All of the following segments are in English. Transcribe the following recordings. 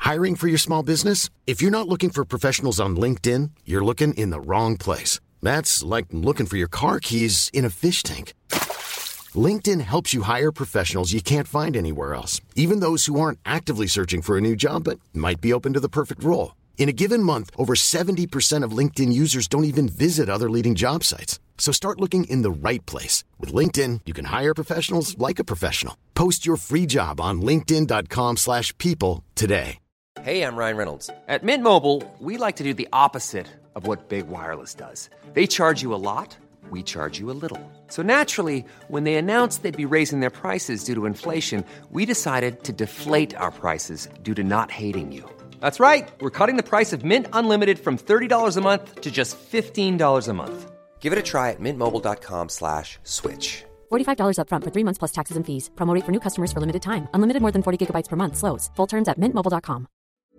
Hiring for your small business? If you're not looking for professionals on LinkedIn, you're looking in the wrong place. That's like looking for your car keys in a fish tank. LinkedIn helps you hire professionals you can't find anywhere else, even those who aren't actively searching for a new job but might be open to the perfect role. In a given month, over 70% of LinkedIn users don't even visit other leading job sites. So start looking in the right place. With LinkedIn, you can hire professionals like a professional. Post your free job on linkedin.com/people today. Hey, I'm Ryan Reynolds. At Mint Mobile, we like to do the opposite of what Big Wireless does. They charge you a lot, we charge you a little. So naturally, when they announced they'd be raising their prices due to inflation, we decided to deflate our prices due to not hating you. That's right. We're cutting the price of Mint Unlimited from $30 a month to just $15 a month. Give it a try at mintmobile.com/switch. $45 up front for 3 months plus taxes and fees. Promo rate for new customers for limited time. Unlimited more than 40 gigabytes per month. Slows full terms at mintmobile.com.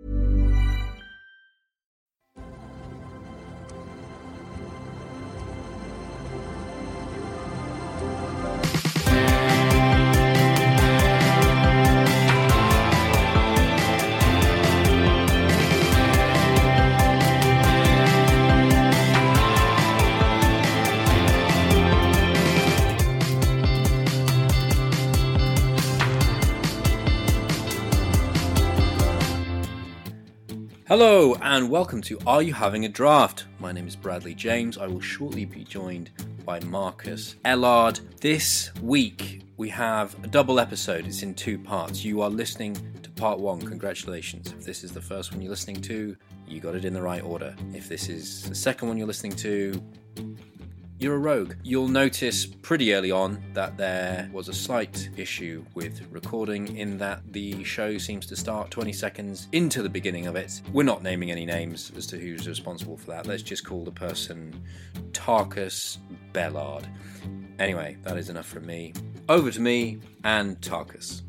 Hello and welcome to Are You Having a Draft? My name is Bradley James. I will shortly be joined by Marcus Ellard. This week we have a double episode. It's in 2 parts. You are listening to part 1. Congratulations. If this is the first one you're listening to, you got it in the right order. If this is the second one you're listening to, you're a rogue. You'll notice pretty early on that there was a slight issue with recording in that the show seems to start 20 seconds into the beginning of it. We're not naming any names as to who's responsible for that. Let's just call the person Tarkus Bellard. Anyway, that is enough from me. Over to me and Tarkus.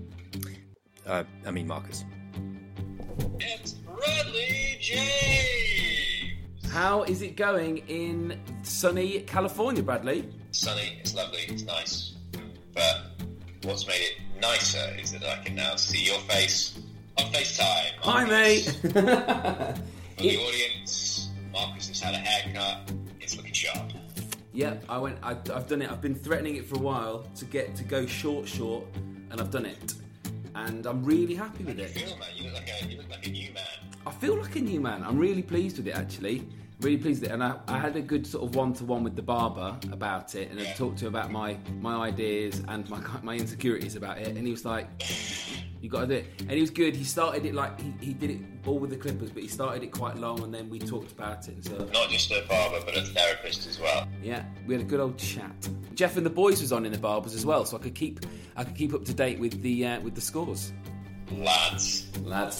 Marcus. It's Bradley James! How is it going in sunny California, Bradley? Sunny, it's lovely, it's nice. But what's made it nicer is that I can now see your face on FaceTime. Hi, mate! For the audience, Marcus has had a haircut. It's looking sharp. Yep, I've done it. I've been threatening it for a while to go short, and I've done it. And I'm really happy with it. You feel, man? You look like a new man. I feel like a new man. I'm really pleased with it, actually. Really pleased with it. And I had a good sort of one-to-one with the barber about it, and I talked to him about my ideas and my insecurities about it. And he was like, "You got to do it." And he was good. He started it like he did it all with the clippers, but he started it quite long, and then we talked about it. So not just a barber, but a therapist as well. Yeah, we had a good old chat. Jeff and the boys was on in the barbers as well, so I could keep up to date with the scores. Lads. If you want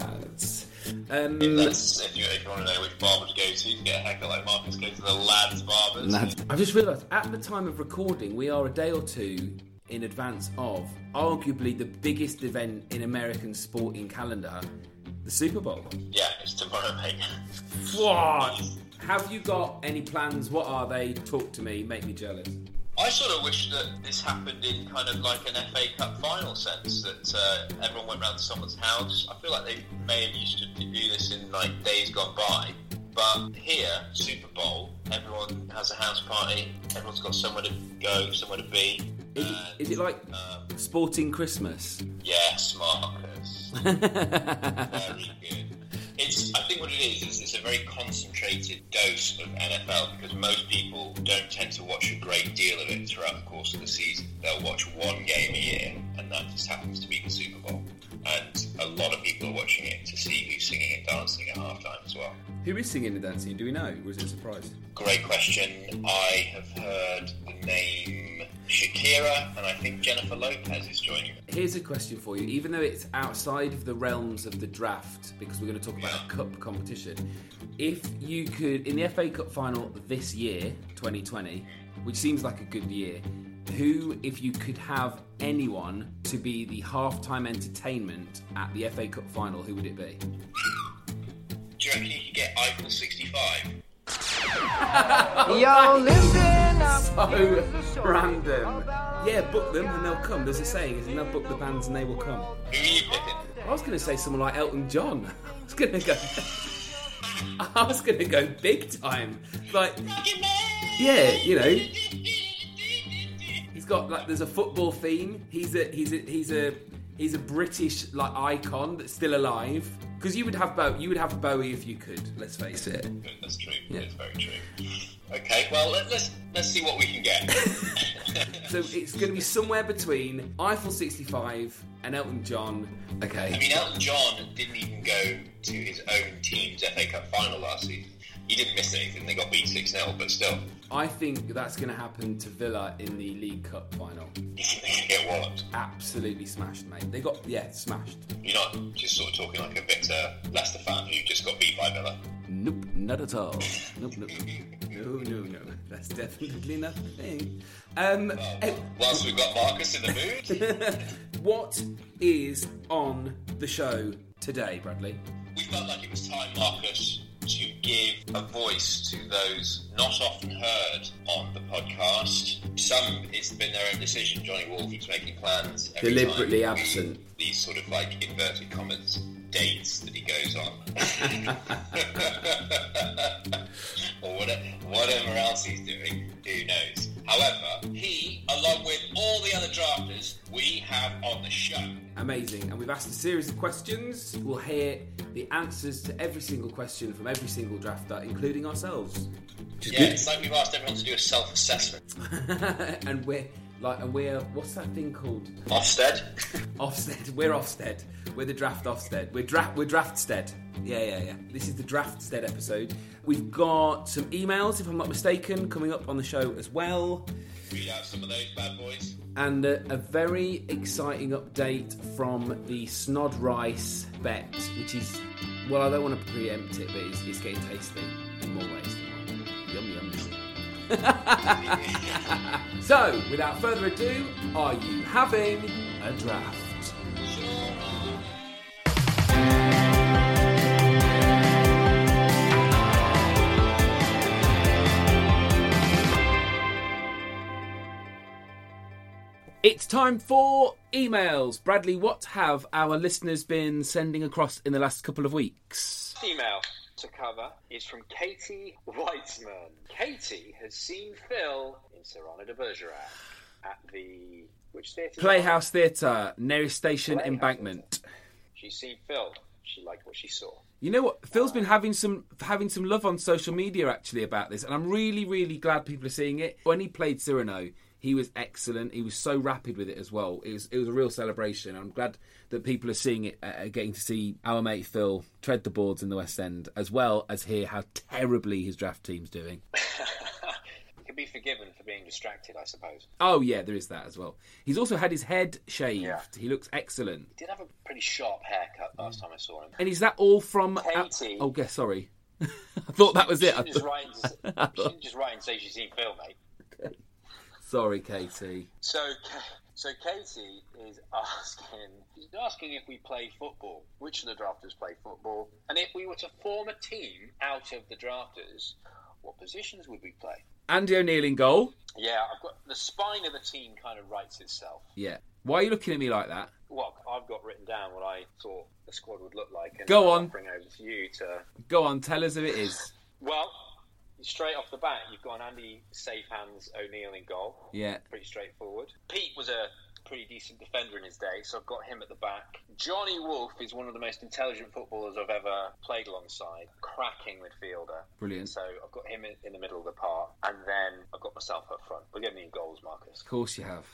to know which barber to go to get a haircut like Marcus, go to the Lads Barbers. I've just realised, at the time of recording, we are a day or two in advance of arguably the biggest event in American sporting calendar, the Super Bowl. Yeah, it's tomorrow, mate. What? Have you got any plans? What are they? Talk to me, make me jealous. I sort of wish that this happened in kind of like an FA Cup final sense, that everyone went round to someone's house. I feel like they may have used to do this in like days gone by, but here, Super Bowl, everyone has a house party, everyone's got somewhere to go, somewhere to be. Is it like sporting Christmas? Yes, Marcus. Very good. I think what it is it's a very concentrated dose of NFL, because most people don't tend to watch a great deal of it throughout the course of the season. They'll watch one game a year, and that just happens to be the Super Bowl. And a lot of people are watching it to see who's singing and dancing at halftime as well. Who is singing and dancing? Do we know? Or is it a surprise? Great question. I have heard the name Shakira, and I think Jennifer Lopez is joining them. Here's a question for you. Even though it's outside of the realms of the draft, because we're going to talk about a cup competition, if you could, in the FA Cup final this year, 2020, which seems like a good year, who, if you could have anyone to be the halftime entertainment at the FA Cup final, who would it be? Do you reckon you could get Eiffel 65? Yo, listen up. So random. Yeah, book them and they'll come. There's a saying, isn't there? Book the bands and they will come. Who are you picking? I was going to say someone like Elton John. I was going to go big time. Like, yeah, you know, he's got like, there's a football theme. He's a British like icon that's still alive. Because you would have Bowie if you could. Let's face it. That's true. Yeah. It's very true. Okay, well let's see what we can get. So it's going to be somewhere between Eiffel 65 and Elton John. Okay. I mean, Elton John didn't even go to his own team's FA Cup final last season. He didn't miss anything. They got beat 6-0, but still. I think that's going to happen to Villa in the League Cup final. You think they can get walloped? Absolutely smashed, mate. They got, smashed. You're not just sort of talking like a bitter Leicester fan who just got beat by Villa? Nope, not at all. Nope. No. That's definitely nothing. Whilst we've got Marcus in the mood. What is on the show today, Bradley? We felt like it was time, Marcus, to give a voice to those not often heard on the podcast. Some, it's been their own decision. Johnny Wolf is making plans every deliberately time absent. These sort of like inverted commas dates that he goes on. Or whatever else he's doing, who knows. However, he, along with all the other drafters we have on the show. Amazing. And we've asked a series of questions. We'll hear the answers to every single question from every single drafter, including ourselves. Yeah, it's like we've asked everyone to do a self-assessment. and we're what's that thing called? Ofsted. Ofsted. We're Ofsted. We're the draft Ofsted. We're Draftsted. Yeah. This is the Draftsted episode. We've got some emails, if I'm not mistaken, coming up on the show as well. Read out some of those bad boys. And a very exciting update from the Snod Rice bet, which is, well, I don't want to preempt it, but it's getting tasty in more ways than one. Yum. So, without further ado, are you having a draft? It's time for emails. Bradley, what have our listeners been sending across in the last couple of weeks? Email to cover is from Katie Weitzman. Katie has seen Phil in Cyrano de Bergerac at the... which theatre? Playhouse Theatre, nearest station, Playhouse Embankment. Theatre. She's seen Phil. She liked what she saw. You know what? Phil's been having some love on social media, actually, about this, and I'm really, really glad people are seeing it. When he played Cyrano, he was excellent. He was so rapid with it as well. It was a real celebration. I'm glad that people are seeing it, getting to see our mate Phil tread the boards in the West End, as well as hear how terribly his draft team's doing. He can be forgiven for being distracted, I suppose. Oh, yeah, there is that as well. He's also had his head shaved. Yeah. He looks excellent. He did have a pretty sharp haircut last time I saw him. And is that all from... Katie? Oh, yes, sorry. I thought that was it. She didn't just write and say she's seen Phil, mate. Okay. Sorry, Katie. So Katie is asking if we play football, which of the drafters play football, and if we were to form a team out of the drafters, what positions would we play? Andy O'Neill in goal. Yeah, I've got the spine of the team kind of writes itself. Yeah. Why are you looking at me like that? Well, I've got written down what I thought the squad would look like. And Go on. I'll bring over to you to... Go on, tell us who it is. Well... straight off the bat, you've got an Andy Safe Hands O'Neill in goal. Yeah. Pretty straightforward. Pete was a pretty decent defender in his day, so I've got him at the back. Johnny Wolf is one of the most intelligent footballers I've ever played alongside. Cracking midfielder. Brilliant. So I've got him in the middle of the park, and then I've got myself up front. We're getting in goals, Marcus. Of course you have.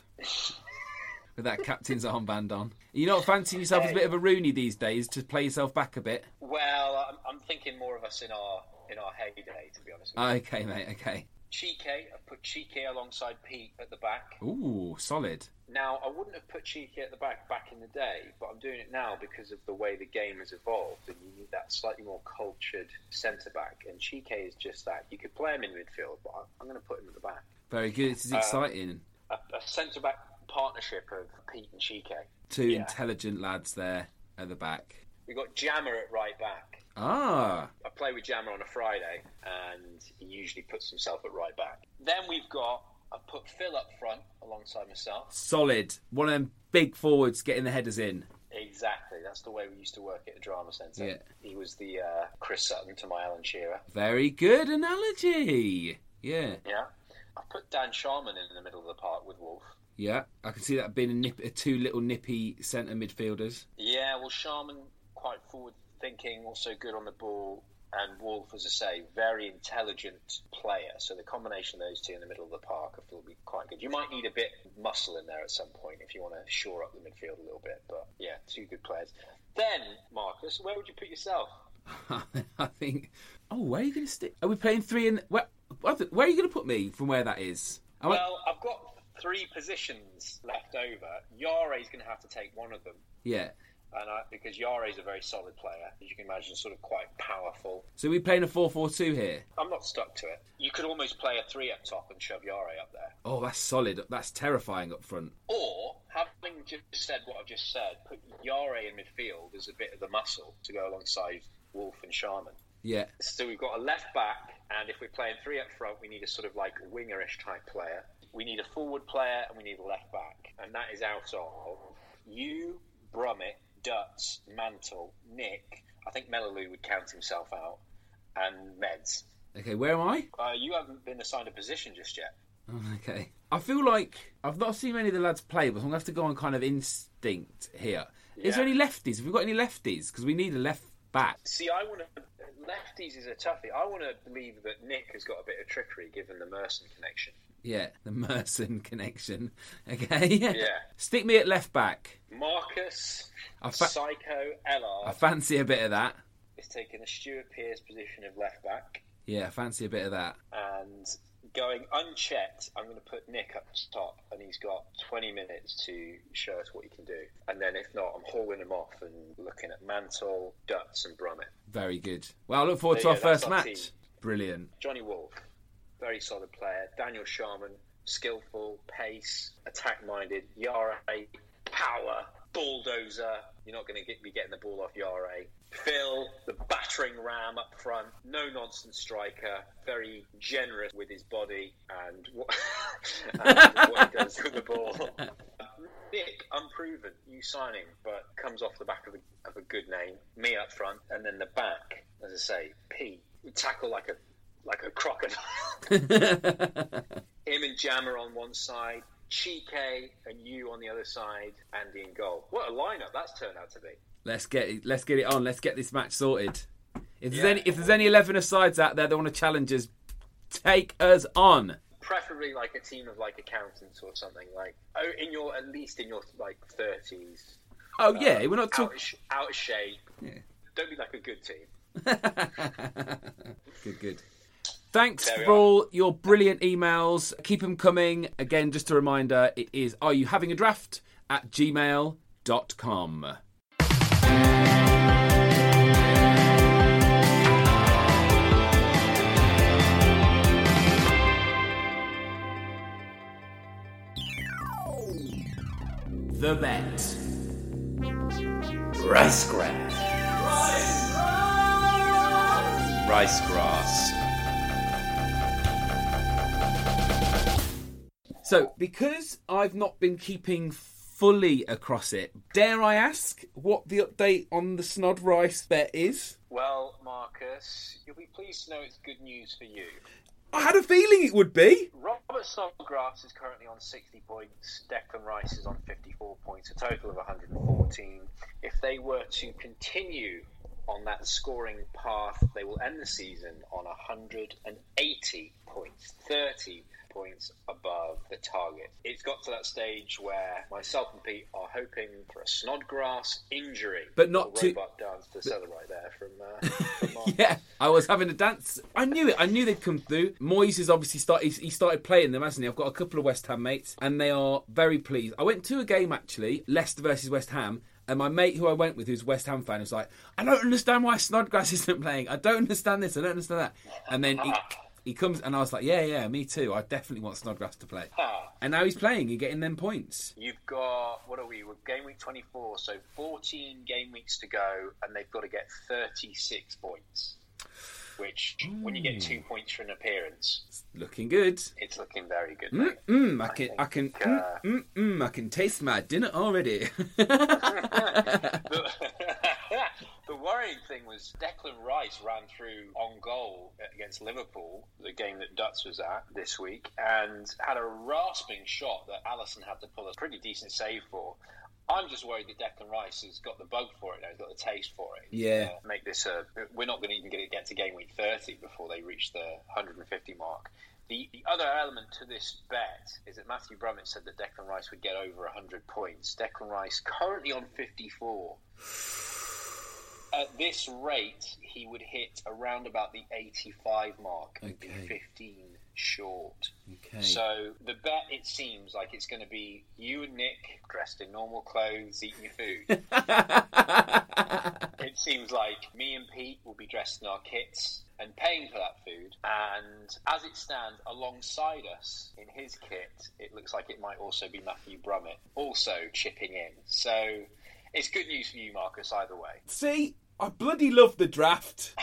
With that captain's armband on. You're not fancying yourself as a bit of a Rooney these days to play yourself back a bit? Well, I'm thinking more of us in our heyday, to be honest with you. Okay, mate, okay. Chike, I've put Chike alongside Pete at the back. Ooh, solid. Now, I wouldn't have put Chike at the back in the day, but I'm doing it now because of the way the game has evolved, and you need that slightly more cultured centre-back, and Chike is just that. You could play him in midfield, but I'm going to put him at the back. Very good, this is exciting. A centre-back partnership of Pete and Chike. Two intelligent lads there at the back. We've got Jammer at right back. Ah. I play with Jammer on a Friday, and he usually puts himself at right back. Then I've put Phil up front alongside myself. Solid. One of them big forwards getting the headers in. Exactly. That's the way we used to work at the Drama Centre. Yeah. He was the Chris Sutton to my Alan Shearer. Very good analogy. Yeah. Yeah. I put Dan Sharman in the middle of the park with Wolf. Yeah, I can see that being two little nippy centre midfielders. Yeah, well, Sharman, quite forward-thinking, also good on the ball. And Wolf, as I say, very intelligent player. So the combination of those two in the middle of the park, I feel, will be quite good. You might need a bit of muscle in there at some point if you want to shore up the midfield a little bit. But yeah, two good players. Then, Marcus, where would you put yourself? I think... Oh, where are you going to stick? Are we playing three in... Where are you going to put me from where that is? Well, I've got 3 positions left over. Yare's going to have to take one of them. Yeah. Because Yare's a very solid player, as you can imagine, sort of quite powerful. So we're playing a 4-4-2 here? I'm not stuck to it. You could almost play a 3 up top and shove Yare up there. Oh, that's solid. That's terrifying up front. Or, having just said what I've just said, put Yare in midfield as a bit of the muscle to go alongside Wolf and Sharman. Yeah. So we've got a left back, and if we're playing 3 up front, we need a sort of like wingerish type player. We need a forward player, and we need a left back. And that is out of you, Brummett, Dutz, Mantle, Nick. I think Melaloo would count himself out, and Meds. Okay, where am I? You haven't been assigned a position just yet. Oh, okay. I feel like I've not seen many of the lads play, but I'm going to have to go on kind of instinct here. Yeah. Is there any lefties? Have we got any lefties? Because we need a left back. See, lefties is a toughie. I want to believe that Nick has got a bit of trickery given the Merson connection. Yeah, the Merson connection. Okay. Yeah. Stick me at left back. Marcus, Psycho, Ellard. I fancy a bit of that. Is taking the Stuart Pearce position of left back. Yeah, I fancy a bit of that. And going unchecked, I'm going to put Nick up top, and he's got 20 minutes to show us what he can do. And then if not, I'm hauling him off and looking at Mantle, Dutz and Brummett. Very good. Well, I look forward to our first match. Team. Brilliant. Johnny Wolf, very solid player. Daniel Sharman, skillful, pace, attack-minded. Yare, power, bulldozer. You're not going to be getting the ball off Yare. Phil, the battering ram up front, no-nonsense striker, very generous with his body and what he does with the ball. Nick, unproven, new signing, but comes off the back of a good name. Me up front, and then the back, as I say, P. We tackle like a crocodile. Him and Jammer on one side, Chike and you on the other side, Andy in goal. What a lineup that's turned out to be. Let's get it on. Let's get this match sorted. If there's any 11-a-sides out there that want to challenge us, take us on. Preferably like a team of like accountants or something, like at least in your like 30s. Oh yeah, we're not talking out of shape. Yeah. Don't be like a good team. Good. Thanks for all your brilliant emails. Keep them coming. Again, just a reminder, it is areyouhavingadraft@gmail.com. The bet. Ricegrass. Ricegrass. So, because I've not been keeping fully across it, dare I ask what the update on the Snodgrass bet is? Well, Marcus, you'll be pleased to know it's good news for you. I had a feeling it would be. Robert Snodgrass is currently on 60 points. Declan Rice is on 54 points, a total of 114. If they were to continue on that scoring path, they will end the season on 180 points, 30 points above the target. It's got to that stage where myself and Pete are hoping for a Snodgrass injury. But not to... robot dance to celebrate there from Mark. Yeah, I was having a dance. I knew it. I knew they'd come through. Moyes has obviously started playing them, hasn't he? I've got a couple of West Ham mates, and they are very pleased. I went to a game, actually, Leicester versus West Ham, and my mate who I went with, who's a West Ham fan, was like, I don't understand why Snodgrass isn't playing. I don't understand this. I don't understand that. And then he comes, and I was like, yeah, me too. I definitely want Snodgrass to play. And now he's playing. You're getting them points. You've got, what are we? We're game week 24, so 14 game weeks to go, and they've got to get 36 points. which, when you get 2 points for an appearance, It's looking good. it's looking very good, mate. I can taste my dinner already. The worrying thing was Declan Rice ran through on goal against Liverpool, the game that Dutz was at this week, and had a rasping shot that Alisson had to pull a pretty decent save for. I'm just worried that Declan Rice has got the bug for it now. He's got the taste for it. Yeah. Make this we're not going to even get to game week 30 before they reach the 150 mark. The other element to this bet is that Matthew Brummett said that Declan Rice would get over 100 points. Declan Rice currently on 54. At this rate, he would hit around about the 85 mark and be 15 short. Okay. So the bet, it seems like it's going to be you and Nick dressed in normal clothes eating your food. It seems like me and Pete will be dressed in our kits and paying for that food. And as it stands, alongside us in his kit, it looks like it might also be Matthew Brummett also chipping in. So it's good news for you, Marcus, either way. See, I bloody love the draft.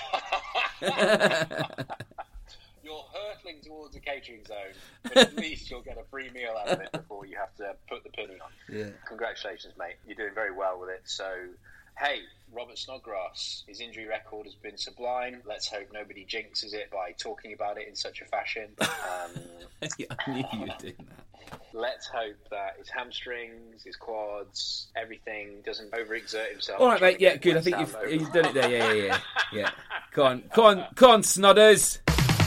You're hurtling towards a catering zone, but at least you'll get a free meal out of it before you have to put the penny on. Yeah. Congratulations, mate. You're doing very well with it. So, hey, Robert Snodgrass, his injury record has been sublime. Let's hope nobody jinxes it by talking about it in such a fashion. Yeah, I knew you were doing that. Let's hope that his hamstrings, his quads, everything doesn't overexert himself. All right, mate. Yeah, good. I think you've done it there. Yeah. Go on, Snodders.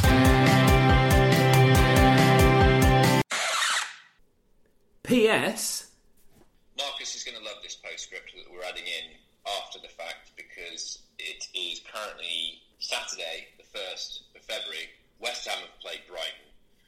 P.S. Marcus is going to love this postscript that we're adding in after the fact, because it is currently Saturday, the 1st of February. West Ham have played Brighton,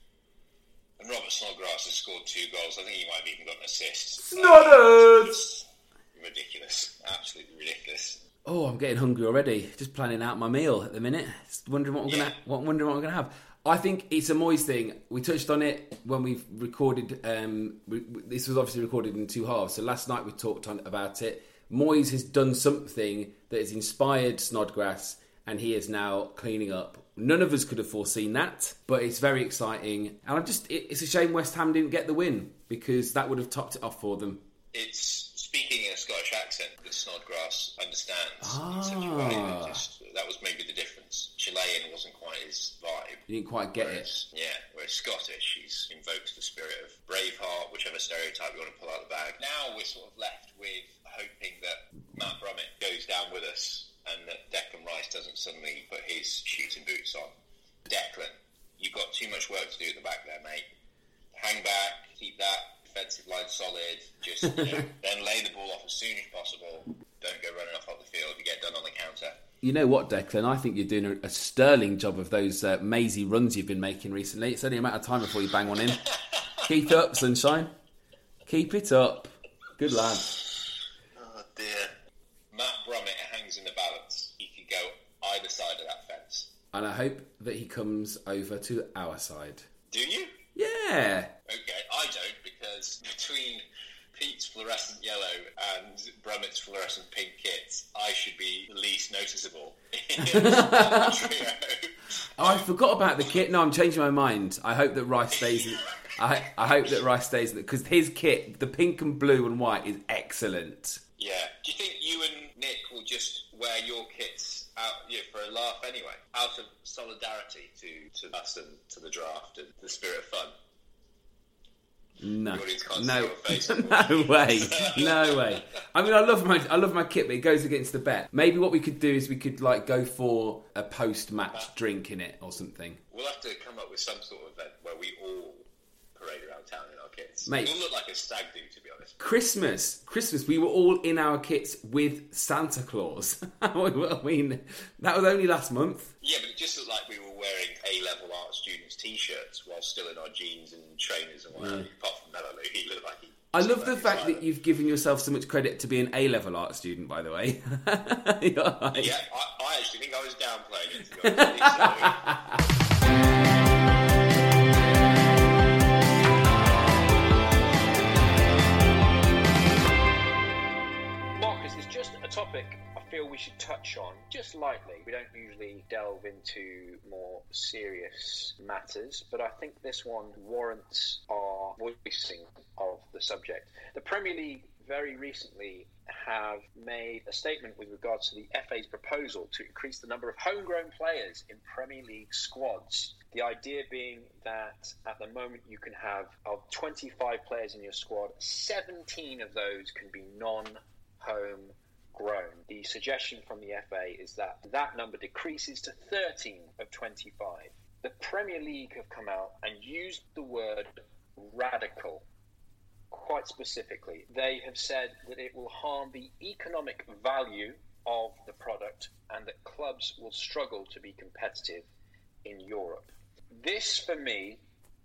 and Robert Snodgrass has scored 2 goals. I think he might have even got an assist. Snodders! Ridiculous. Absolutely ridiculous. Oh, I'm getting hungry already. Just planning out my meal at the minute. Just wondering what we're gonna have. I think it's a Moyes thing. We touched on it when we've recorded. This was obviously recorded in 2 halves. So last night we talked about it. Moyes has done something that has inspired Snodgrass, and he is now cleaning up. None of us could have foreseen that, but it's very exciting. And it's a shame West Ham didn't get the win, because that would have topped it off for them. It's speaking in a Scottish accent that Snodgrass understands. That was maybe the difference. Chilean wasn't quite his vibe. You didn't quite get it. Yeah, whereas Scottish, he's invokes the spirit of Braveheart, whichever stereotype you want to pull out the bag. Now we're sort of left with hoping that Matt Brummett goes down with us and that Declan Rice doesn't suddenly put his shooting boots on. Declan, you've got too much work to do at the back there, mate. Hang back, keep that defensive line solid, just then lay the ball off as soon as possible. Don't go running off the field. You get done on the counter. You know what, Declan? I think you're doing a sterling job of those mazy runs you've been making recently. It's only a matter of time before you bang one in. Keep it up, sunshine. Keep it up. Good lad. Oh dear. Matt Brummett hangs in the balance. He could go either side of that fence. And I hope that he comes over to our side. Do you? Yeah. Okay, I don't, because between Pete's fluorescent yellow and Brummett's fluorescent pink kits, I should be the least noticeable in the trio. Oh, I forgot about the kit. No, I'm changing my mind. I hope that Rice stays. I hope that Rice stays, because his kit, the pink and blue and white, is excellent. Yeah. Do you think you and Nick will just wear your kits out for a laugh anyway, out of solidarity to us and to the draft and the spirit of fun? No, The audience can't see no, your face. no way, no way. I mean, I love my kit, but it goes against the bet. Maybe what we could do is we could go for a post-match drink in it or something. We'll have to come up with some sort of event where we all parade around town in our kits. Mate. We'll look like a stag do, to be honest. Christmas, we were all in our kits with Santa Claus. I mean, that was only last month. Yeah, but it just looked like we were wearing A-level art students' T-shirts while still in our jeans and trainers and whatever. Apart from Mello, he looked like he... I love the fact that you've given yourself so much credit to be an A-level art student, by the way. Yeah, I actually think I was downplaying it, to be honest. Marcus, it's just a topic I feel we should touch on just lightly. We don't usually delve into more serious matters, but I think this one warrants our voicing of the subject. The Premier League very recently have made a statement with regards to the FA's proposal to increase the number of homegrown players in Premier League squads. The idea being that at the moment you can have, of 25 players in your squad, 17 of those can be non-home grown. The suggestion from the FA is that that number decreases to 13 of 25. The Premier League have come out and used the word radical quite specifically. They have said that it will harm the economic value of the product and that clubs will struggle to be competitive in Europe. This, for me,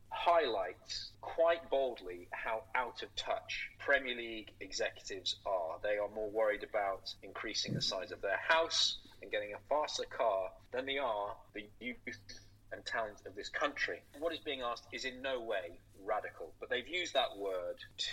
highlights quite boldly how out of touch Premier League executives are. They are more worried about increasing the size of their house and getting a faster car than they are the youth and talent of this country. What is being asked is in no way radical, but they've used that word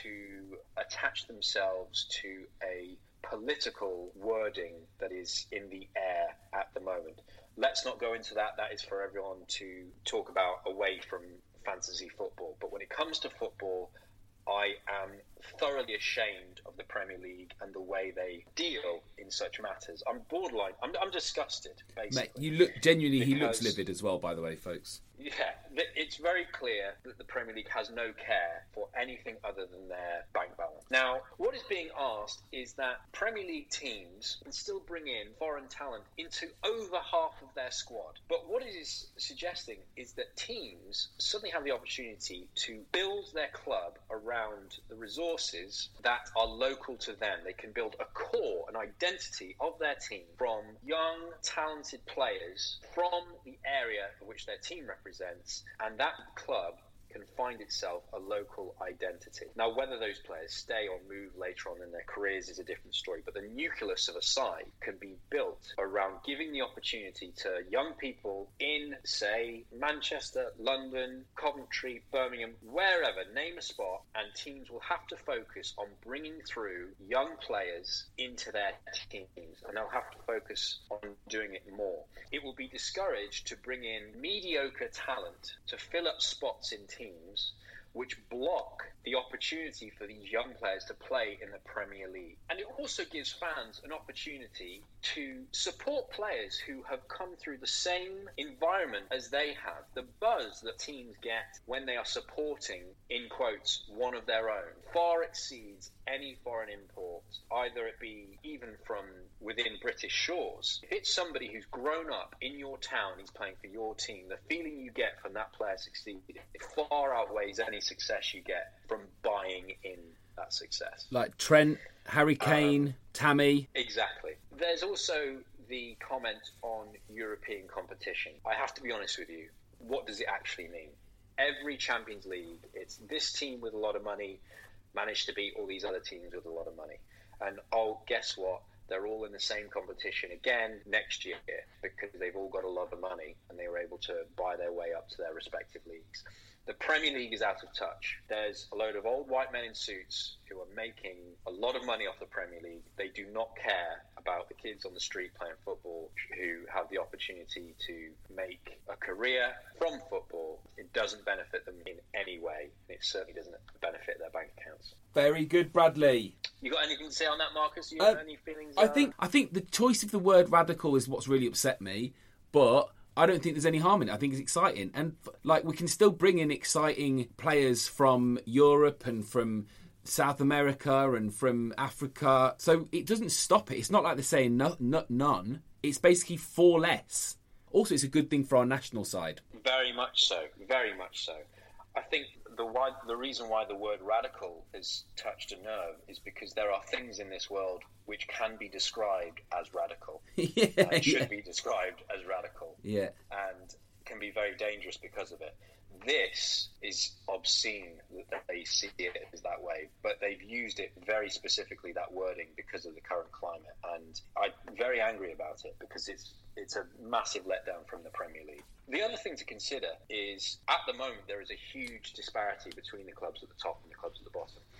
to attach themselves to a political wording that is in the air at the moment. Let's not go into that. That is for everyone to talk about away from fantasy football. But when it comes to football, I am thoroughly ashamed of the Premier League and the way they deal in such matters. I'm borderline. I'm disgusted, basically. Mate, you look genuinely. He looks livid as well, by the way, folks. Yeah, it's very clear that the Premier League has no care for anything other than their bank balance. Now, what is being asked is that Premier League teams can still bring in foreign talent into over half of their squad. But what it is suggesting is that teams suddenly have the opportunity to build their club around the resources that are local to them. They can build a core, an identity of their team from young, talented players from the area for which their team represents, and that club can find itself a local identity. Now, whether those players stay or move later on in their careers is a different story, but the nucleus of a side can be built around giving the opportunity to young people in, say, Manchester, London, Coventry, Birmingham, wherever, name a spot, and teams will have to focus on bringing through young players into their teams, and they'll have to focus on doing it more. It will be discouraged to bring in mediocre talent to fill up spots in teams which block the opportunity for these young players to play in the Premier League. And it also gives fans an opportunity to support players who have come through the same environment as they have. The buzz that teams get when they are supporting, in quotes, one of their own, far exceeds any foreign import, either it be even from within British shores. If it's somebody who's grown up in your town, he's playing for your team, the feeling you get from that player succeeding, it far outweighs any success you get from buying in that success. Like Trent, Harry Kane, Tammy. Exactly. There's also the comment on European competition. I have to be honest with you. What does it actually mean? Every Champions League, it's this team with a lot of money managed to beat all these other teams with a lot of money. And guess what? They're all in the same competition again next year because they've all got a lot of money and they were able to buy their way up to their respective leagues. The Premier League is out of touch. There's a load of old white men in suits who are making a lot of money off the Premier League. They do not care about the kids on the street playing football who have the opportunity to make a career from football. It doesn't benefit them in any way. It certainly doesn't benefit their bank accounts. Very good, Bradley. You got anything to say on that, Marcus? You got any feelings? I think the choice of the word radical is what's really upset me, but I don't think there's any harm in it. I think it's exciting. And we can still bring in exciting players from Europe and from South America and from Africa. So it doesn't stop it. It's not like they're saying none. It's basically 4 less. Also, it's a good thing for our national side. Very much so. Very much so. I think the reason why the word radical has touched a nerve is because there are things in this world which can be described as radical and should be described as radical and can be very dangerous because of it. This is obscene that they see it as that way, but they've used it very specifically, that wording, because of the current climate, and I'm very angry about it because it's a massive letdown from the Premier League. The other thing to consider is, at the moment, there is a huge disparity between the clubs at the top and the clubs at the bottom.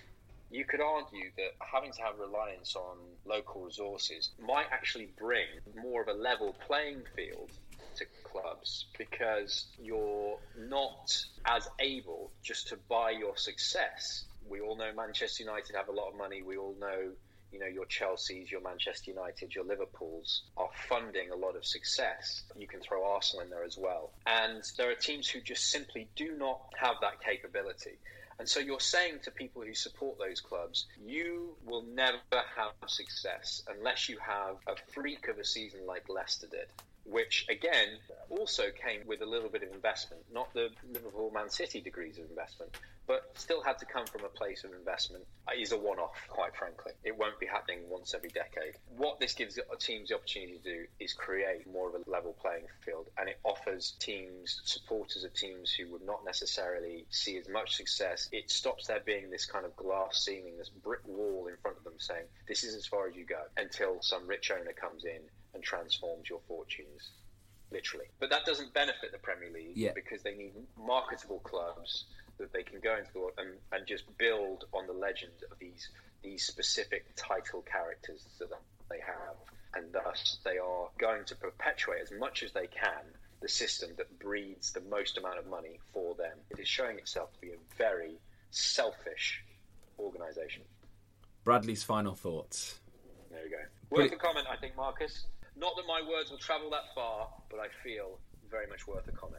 You could argue that having to have reliance on local resources might actually bring more of a level playing field to clubs, because you're not as able just to buy your success. We all know Manchester United have a lot of money. We all know, your Chelseas, your Manchester United, your Liverpools are funding a lot of success. You can throw Arsenal in there as well. And there are teams who just simply do not have that capability. And so you're saying to people who support those clubs, you will never have success unless you have a freak of a season like Leicester did, which, again, also came with a little bit of investment, not the Liverpool-Man City degrees of investment, but still had to come from a place of investment. It is a one-off, quite frankly. It won't be happening once every decade. What this gives teams the opportunity to do is create more of a level playing field, and it offers teams, supporters of teams who would not necessarily see as much success. It stops there being this kind of glass ceiling, this brick wall in front of them saying, this is as far as you go, until some rich owner comes in and transforms your fortunes, literally. But that doesn't benefit the Premier League because they need marketable clubs that they can go into the world and just build on the legend of these specific title characters that they have. And thus they are going to perpetuate as much as they can the system that breeds the most amount of money for them. It is showing itself to be a very selfish organisation. Bradley's final thoughts. There we go. Worth a comment, I think, Marcus. Not that my words will travel that far, but I feel very much worth a comment.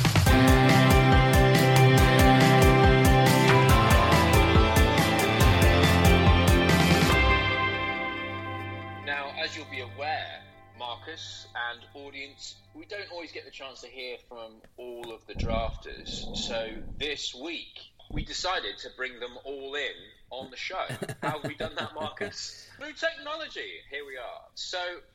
Now, as you'll be aware, Marcus and audience, we don't always get the chance to hear from all of the drafters. So this week, we decided to bring them all in on the show. How have we done that, Marcus? Through technology. Here we are. So,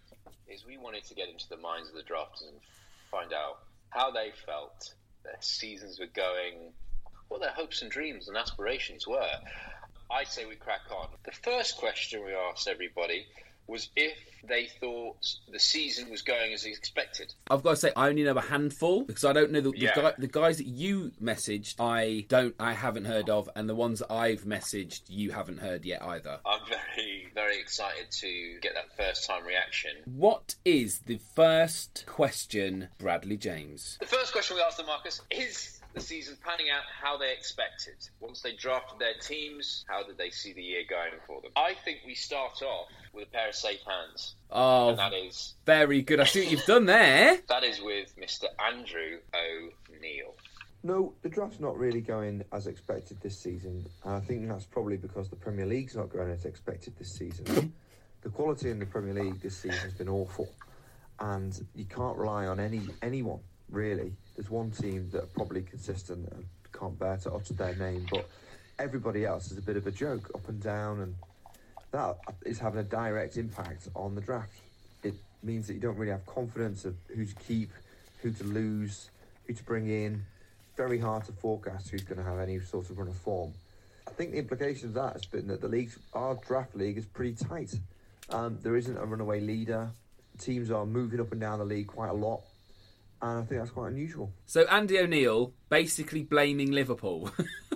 we wanted to get into the minds of the drafters and find out how they felt their seasons were going, what their hopes and dreams and aspirations were. I say we crack on. The first question we asked everybody was if they thought the season was going as expected. I've got to say, I only know a handful, because I don't know the guys that you messaged. I haven't heard of, and the ones that I've messaged, you haven't heard yet either. I'm very, very excited to get that first time reaction. What is the first question, Bradley James? The first question we asked them, Marcus, is the season panning out how they expected? Once they drafted their teams, how did they see the year going for them? I think we start off with a pair of safe hands. Oh, and that is very good. I see what you've done there. That is with Mr. Andrew O'Neill. No, the draft's not really going as expected this season. And I think that's probably because the Premier League's not going as expected this season. The quality in the Premier League this season has been awful. And you can't rely on anyone, really. There's one team that are probably consistent and can't bear to utter their name, but everybody else is a bit of a joke, up and down, and that is having a direct impact on the draft. It means that you don't really have confidence of who to keep, who to lose, who to bring in. Very hard to forecast who's going to have any sort of run of form. I think the implication of that has been that our draft league is pretty tight. There isn't a runaway leader. Teams are moving up and down the league quite a lot. And I think that's quite unusual. So Andy O'Neill basically blaming Liverpool.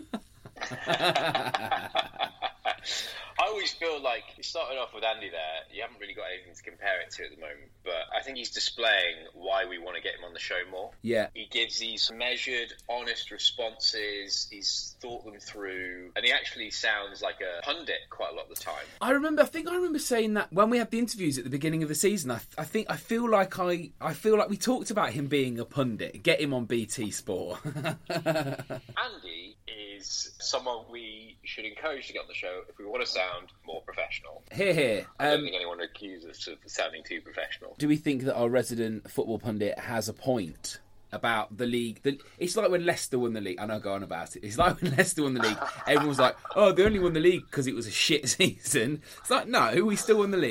I always feel like you started off with Andy there. You haven't really got anything to compare it to at the moment, but I think he's displaying why we want to get him on the show more. Yeah. He gives these measured, honest responses. He's thought them through, and he actually sounds like a pundit quite a lot of the time. I think I remember saying that when we had the interviews at the beginning of the season. I feel like we talked about him being a pundit. Get him on BT Sport. Andy is someone we should encourage to get on the show if we want to sound more professional. Here. I don't think anyone would accuse us of sounding too professional. Do we think that our resident football pundit has a point about the league? It's like when Leicester won the league. I know, go on about it. It's like when Leicester won the league. Everyone's like, oh, they only won the league because it was a shit season. It's like, no, we still won the league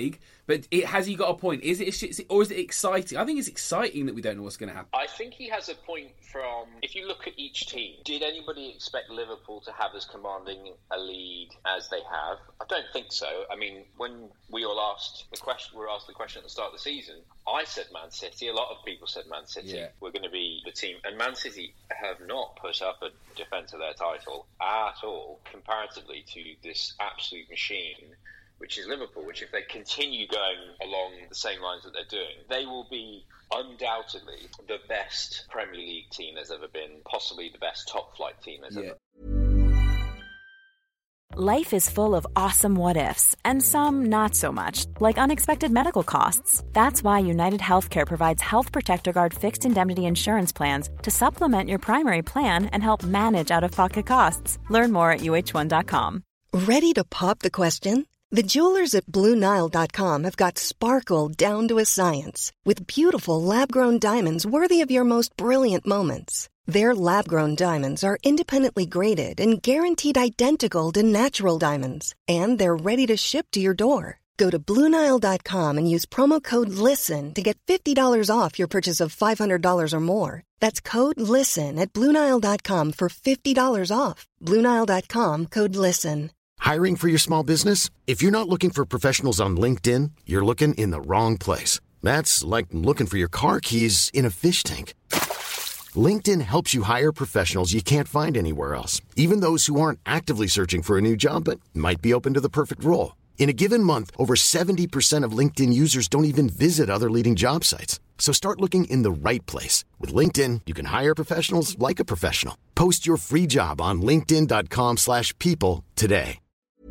But has he got a point? Is it a shit, or is it exciting? I think it's exciting that we don't know what's going to happen. I think he has a point from, if you look at each team, did anybody expect Liverpool to have as commanding a lead as they have? I don't think so. I mean, when we were asked the question at the start of the season, I said Man City. A lot of people said Man City were going to be the team. And Man City have not put up a defence of their title at all, comparatively to this absolute machine, which is Liverpool, which if they continue going along the same lines that they're doing, they will be undoubtedly the best Premier League team there's ever been, possibly the best top-flight team there's ever been. Life is full of awesome what-ifs, and some not so much, like unexpected medical costs. That's why United Healthcare provides Health Protector Guard fixed indemnity insurance plans to supplement your primary plan and help manage out-of-pocket costs. Learn more at uh1.com. Ready to pop the question? The jewelers at BlueNile.com have got sparkle down to a science with beautiful lab-grown diamonds worthy of your most brilliant moments. Their lab-grown diamonds are independently graded and guaranteed identical to natural diamonds, and they're ready to ship to your door. Go to BlueNile.com and use promo code LISTEN to get $50 off your purchase of $500 or more. That's code LISTEN at BlueNile.com for $50 off. BlueNile.com, code LISTEN. Hiring for your small business? If you're not looking for professionals on LinkedIn, you're looking in the wrong place. That's like looking for your car keys in a fish tank. LinkedIn helps you hire professionals you can't find anywhere else, even those who aren't actively searching for a new job but might be open to the perfect role. In a given month, over 70% of LinkedIn users don't even visit other leading job sites. So start looking in the right place. With LinkedIn, you can hire professionals like a professional. Post your free job on linkedin.com/people today.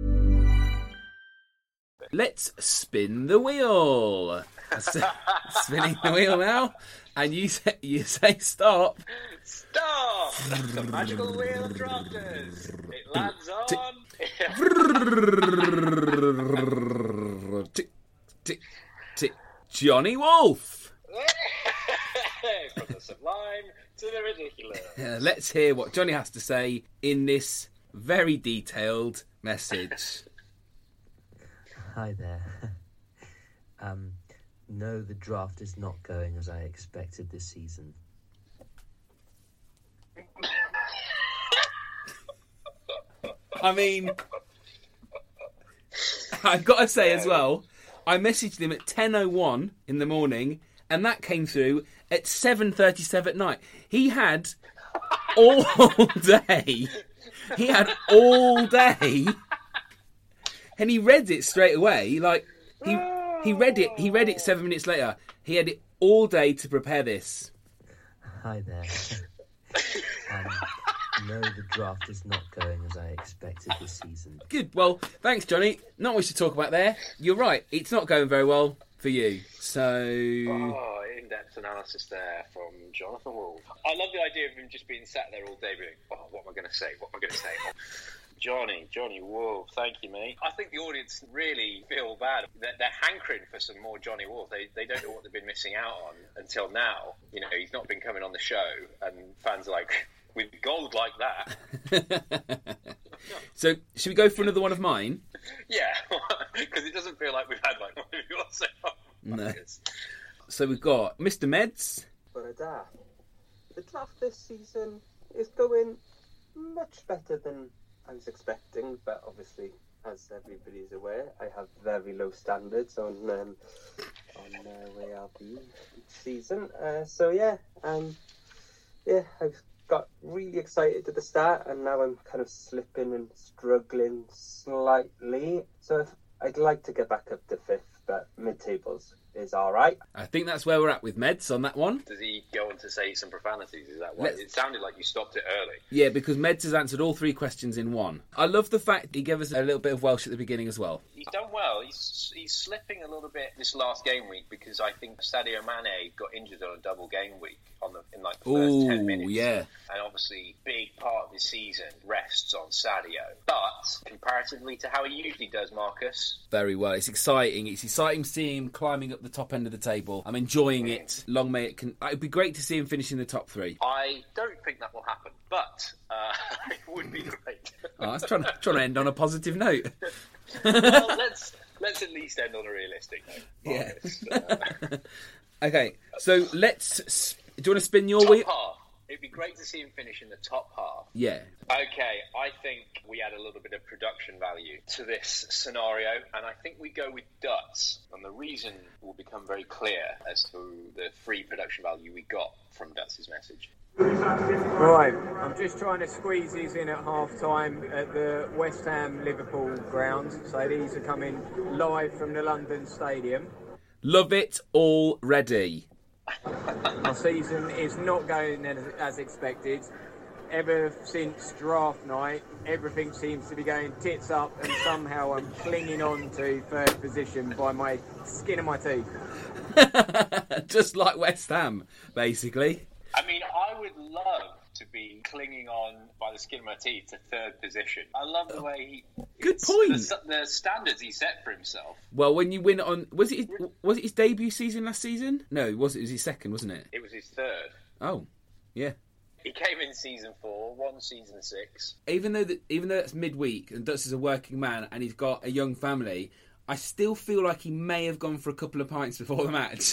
Let's spin the wheel. Spinning the wheel now. And you say stop. Stop! The magical wheel of drafters. It lands on... tick, tick, tick. Johnny Wolf. From the sublime to the ridiculous. Let's hear what Johnny has to say in this very detailed message. Hi there. No, the draft is not going as I expected this season. I mean, I've got to say as well, I messaged him at 10:01 in the morning, and that came through at 7:37 at night. He had all day. He had all day, and he read it straight away. Like he read it. He read it 7 minutes later. He had it all day to prepare this. Hi there. No, the draft is not going as I expected this season. Good. Well, thanks, Johnny. Not much to talk about there. You're right. It's not going very well for you. So... Oh, in-depth analysis there from Jonathan Wolf. I love the idea of him just being sat there all day being, oh, what am I going to say? What am I going to say? Johnny Wolf, thank you, mate. I think the audience really feel bad. They're hankering for some more Johnny Wolf. They don't know what they've been missing out on until now. You know, he's not been coming on the show, and fans are like, with gold like that. So, should we go for another one of mine? Yeah, because it doesn't feel like we've had like one of yours so far. No. So we've got Mr. Meds. The draft this season is going much better than I was expecting, but obviously, as everybody's aware, I have very low standards on where I'll be each season. I've got really excited at the start, and now I'm kind of slipping and struggling slightly. So I'd like to get back up to 5th, but mid-tables is all right. I think that's where we're at with Meds on that one. Does he go on to say some profanities? Is that why? It sounded like you stopped it early. Yeah, because Meds has answered all 3 questions in one. I love the fact he gave us a little bit of Welsh at the beginning as well. He's done well. He's slipping a little bit this last game week because I think Sadio Mane got injured on a double game week in the first 10 minutes. Yeah. And obviously, big part of the season rests on Sadio. But comparatively to how he usually does, Marcus. Very well. It's exciting. It's exciting seeing him climbing up the top end of the table. I'm enjoying it. Long may it it'd be great to see him finish in the top 3. I don't think that will happen, but it would be great. I was trying to end on a positive note. Well, let's at least end on a realistic note. Yeah. Okay, so do you want to spin your wheel? Top half. It'd be great to see him finish in the top half. Yeah. Okay, I think we add a little bit of production value to this scenario, and I think we go with Dutz. And the reason will become very clear as to the free production value we got from Dutz's message. Right, I'm just trying to squeeze these in at half-time at the West Ham Liverpool ground. So these are coming live from the London Stadium. Love it already. My season is not going as expected. Ever since draft night, everything seems to be going tits up, and somehow I'm clinging on to third position by my skin of my teeth. Just like West Ham, basically. I mean, I would love to be clinging on by the skin of my teeth to third position. I love the way Good point. The standards he set for himself. Well, when you win on... Was it his debut season last season? No, it was his second, wasn't it? It was his third. Oh, yeah. He came in season 4, won season 6. Even though that's midweek and Dutz is a working man and he's got a young family, I still feel like he may have gone for a couple of pints before the match,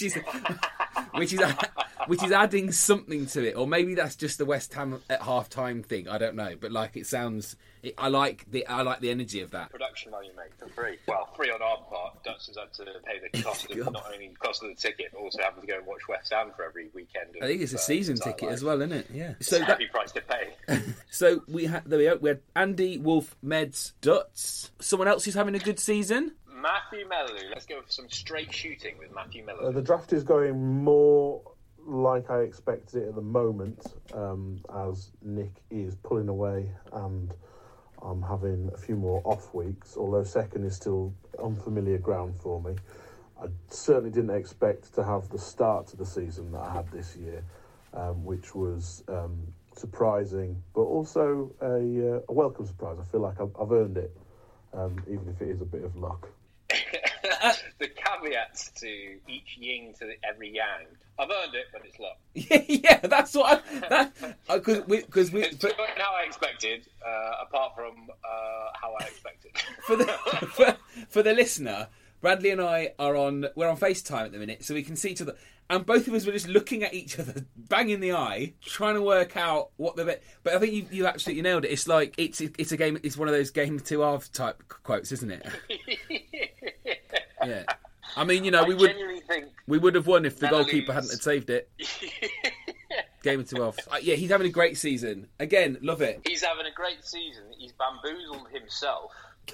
which is adding something to it. Or maybe that's just the West Ham at half-time thing. I don't know, but like it sounds. I like the energy of that. Production value, mate, for free. Well, free on our part. Dutz has had to pay the cost of not only the cost of the ticket, but also having to go and watch West Ham for every weekend. I think it's a season ticket as well, isn't it? Yeah. So it's a heavy price to pay. So we had Andy, Wolf, Meds, Dutz. Someone else who's having a good season. Matthew Mellou. Let's go for some straight shooting with Matthew Mellou. The draft is going more like I expected it at the moment, as Nick is pulling away and I'm having a few more off weeks, although second is still unfamiliar ground for me. I certainly didn't expect to have the start to the season that I had this year, which was surprising, but also a welcome surprise. I feel like I've earned it, even if it is a bit of luck. The caveats to each yin to every yang. I've earned it, but it's luck. Yeah, that's what because we it's going how I expected, apart from how I expected. For the listener, Bradley and I we're on FaceTime at the minute, so we can see each other, and both of us were just looking at each other, bang in the eye, trying to work out what the. But I think you absolutely nailed it. It's like it's a game. It's one of those game 2 halves type quotes, isn't it? Yeah. I mean, we would have won if the goalkeeper hadn't saved it. Game of 2 halves. Yeah, he's having a great season. Again, love it. He's having a great season. He's bamboozled himself.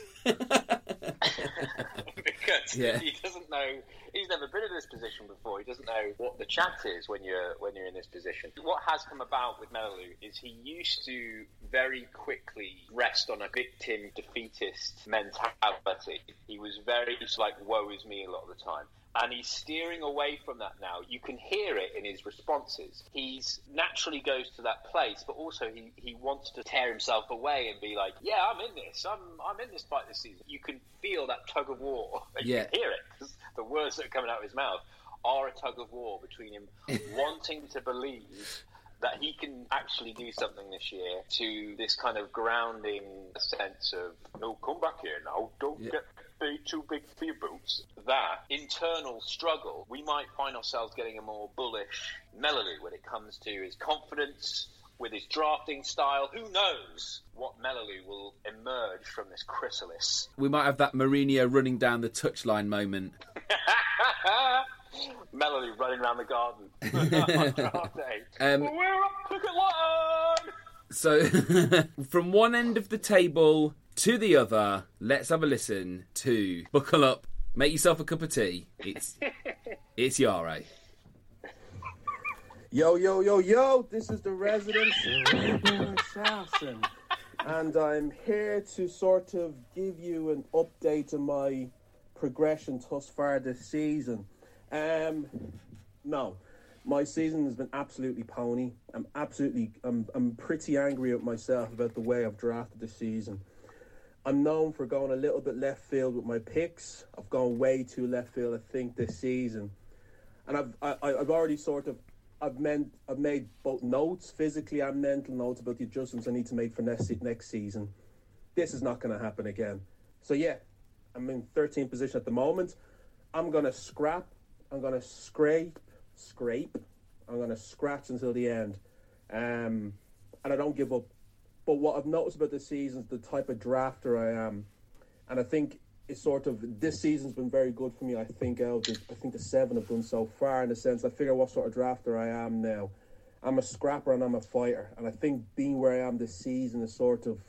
Because he doesn't know. He's never been in this position before. He doesn't know what the chat is when you're in this position. What has come about with Mellou is he used to very quickly rest on a victim defeatist mentality. He was very just like woe is me a lot of the time. And he's steering away from that now. You can hear it in his responses. He's naturally goes to that place, but also he wants to tear himself away and be like, yeah, I'm in this. I'm in this fight this season. You can feel that tug of war. You can hear it, because the words that are coming out of his mouth are a tug of war between him wanting to believe that he can actually do something this year to this kind of grounding sense of, no, come back here now, don't get too big for your boots. That internal struggle, we might find ourselves getting a more bullish Mellou when it comes to his confidence, with his drafting style. Who knows what Mellou will emerge from this chrysalis. We might have that Mourinho running down the touchline moment. Mellou running around the garden. Draft day. We're up cricket line! So, from one end of the table to the other, let's have a listen to Buckle Up, make yourself a cup of tea. It's Yare. Yo, this is the resident assassin. And I'm here to sort of give you an update on my progression thus far this season. No, my season has been absolutely pony. I'm pretty angry at myself about the way I've drafted this season. I'm known for going a little bit left field with my picks. I've gone way too left field, I think, this season. And I've already I've made both notes, physically and mental notes, about the adjustments I need to make for next season. This is not going to happen again. So yeah, I'm in 13th position at the moment. I'm going to scrap. I'm going to scrape. I'm going to scratch until the end. And I don't give up. But what I've noticed about this season is the type of drafter I am. And I think it's sort of, this season's been very good for me. I think the 7 I've done so far, in the sense I figure what sort of drafter I am now. I'm a scrapper and I'm a fighter. And I think being where I am this season is sort of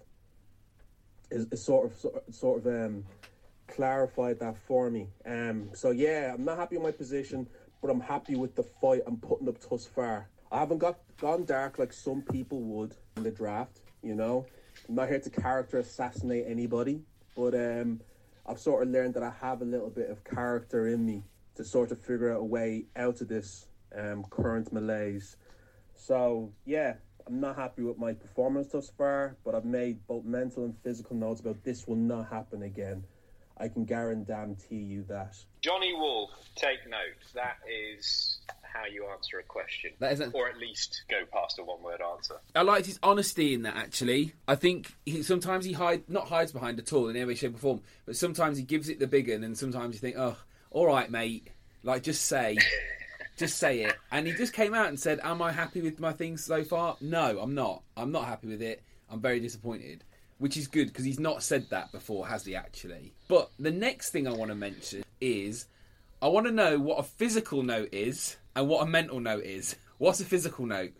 clarified that for me. So yeah, I'm not happy with my position, but I'm happy with the fight I'm putting up thus far. I haven't gone dark like some people would in the draft, you know. I'm not here to character assassinate anybody, but I've sort of learned that I have a little bit of character in me to sort of figure out a way out of this current malaise. So yeah, I'm not happy with my performance thus far, but I've made both mental and physical notes about this will not happen again. I can guarantee you that. Johnny Wolf, take note. That is how you answer a question. Or at least go past a one-word answer. I liked his honesty in that, actually. I think sometimes he not hides behind at all in any way, shape or form, but sometimes he gives it the big one, and sometimes you think, oh, all right, mate. Like, just say it. And he just came out and said, am I happy with my things so far? No, I'm not. I'm not happy with it. I'm very disappointed. Which is good, because he's not said that before, has he, actually? But the next thing I want to mention is, I want to know what a physical note is and what a mental note is. What's a physical note?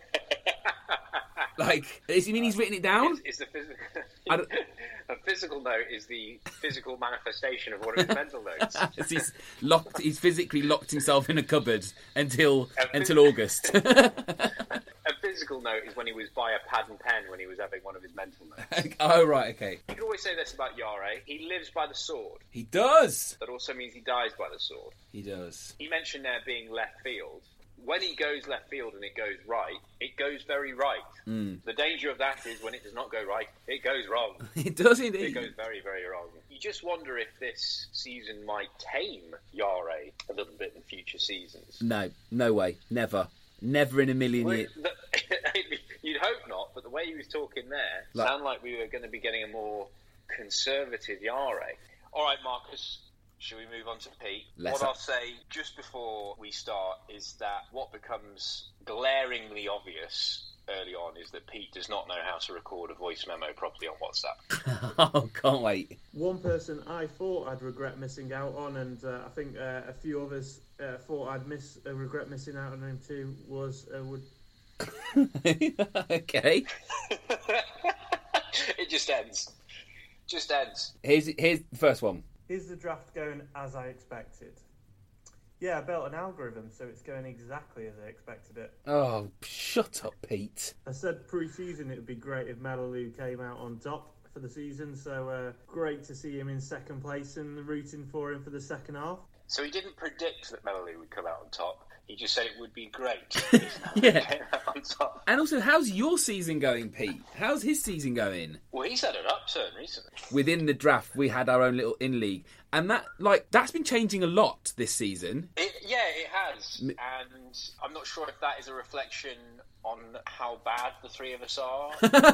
Like, does he mean he's written it down? Is the a physical note is the physical manifestation of one of his mental notes. He's physically locked himself in a cupboard until August. A physical note is when he was by a pad and pen when he was having one of his mental notes. Oh, right, okay. You can always say this about Yare. He lives by the sword. He does! That also means he dies by the sword. He does. He mentioned there being left field. When he goes left field and it goes right, it goes very right. The danger of that is when it does not go right, it goes wrong. It does indeed. It goes very, very wrong. You just wonder if this season might tame Yare a little bit in future seasons. No way. Never in a million years. You'd hope not, but the way he was talking there, sounded like we were going to be getting a more conservative Yare. All right, Marcus. Should we move on to Pete? I'll say just before we start is that what becomes glaringly obvious early on is that Pete does not know how to record a voice memo properly on WhatsApp. Oh, can't wait. One person I thought I'd regret missing out on, and I think a few others thought I'd regret missing out on him too, was Wood. Okay. It just ends. Here's the first one. Is the draft going as I expected? Yeah, I built an algorithm, so it's going exactly as I expected it. Oh, shut up, Pete. I said pre-season it would be great if Melalou came out on top for the season, so great to see him in second place and rooting for him for the second half. So he didn't predict that Melalou would come out on top. He just said it would be great. Yeah. And also, how's your season going, Pete? How's his season going? Well, he's had an upturn recently. Within the draft, we had our own little in-league. And that's been changing a lot this season. It has. And I'm not sure if that is a reflection on how bad the three of us are,